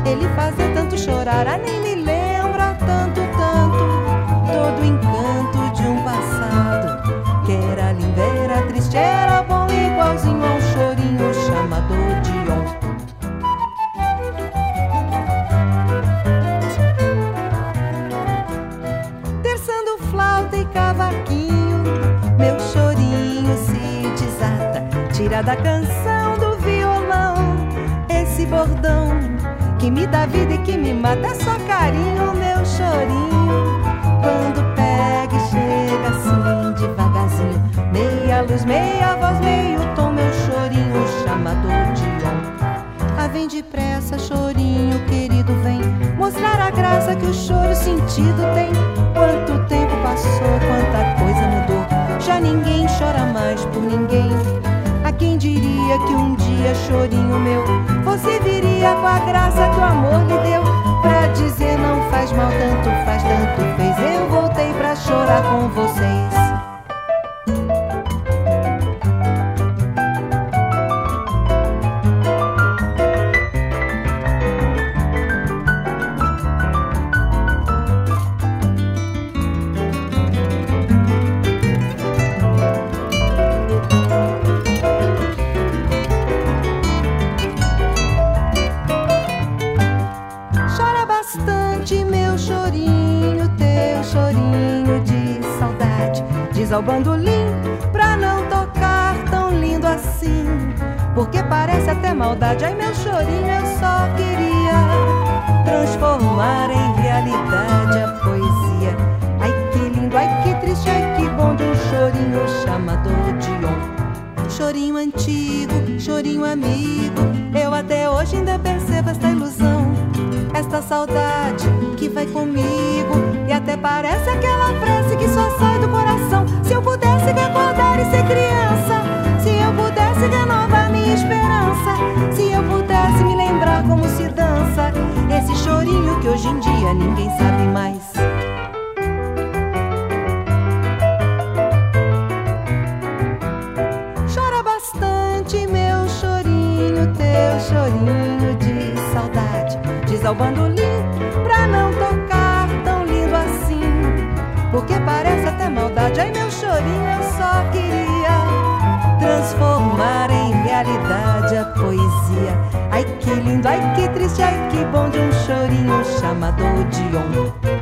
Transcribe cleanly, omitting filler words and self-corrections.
Ele fazia tanto chorar, ah, nem me lembra tanto, tanto. Todo o encanto de um passado que era lindo, era triste, era bom, igualzinho a um chorinho chamado Dion. Terçando flauta e cavaquinho, meu chorinho se desata. Tira da canção do violão esse bordão que me dá vida e que me mata. É só carinho, meu chorinho. Quando pega e chega assim devagarzinho, meia luz, meia voz, meio tom, meu chorinho chamado Dion. Ah, vem depressa, chorinho querido, vem mostrar a graça que o choro sentido tem. Quanto tempo passou, quanta coisa mudou, já ninguém chora mais por ninguém. A quem diria que um dia, chorinho meu, você viria com a graça que o amor lhe deu, pra dizer não faz mal, tanto faz, tanto fez. Eu voltei pra chorar com vocês. Meu chorinho, teu chorinho de saudade. Diz ao bandolim pra não tocar tão lindo assim, porque parece até maldade. Ai, meu chorinho, eu só queria transformar em realidade a poesia. Ai, que lindo, ai, que triste, ai, que bom de um chorinho chamado Dion. Chorinho antigo, chorinho amigo, eu até hoje ainda percebo esta ilusão, esta saudade que vai comigo, e até parece aquela frase que só sai do coração. Se eu pudesse recordar e ser criança, se eu pudesse renovar minha esperança, se eu pudesse me lembrar como se dança esse chorinho que hoje em dia ninguém sabe mais. Chora bastante, meu chorinho, teu chorinho de saudade. Diz ao bandolim pra não tocar tão lindo assim, porque parece até maldade. Ai, meu chorinho, eu só queria transformar em realidade a poesia. Ai, que lindo, ai, que triste, ai, que bom de um chorinho chamado Dion.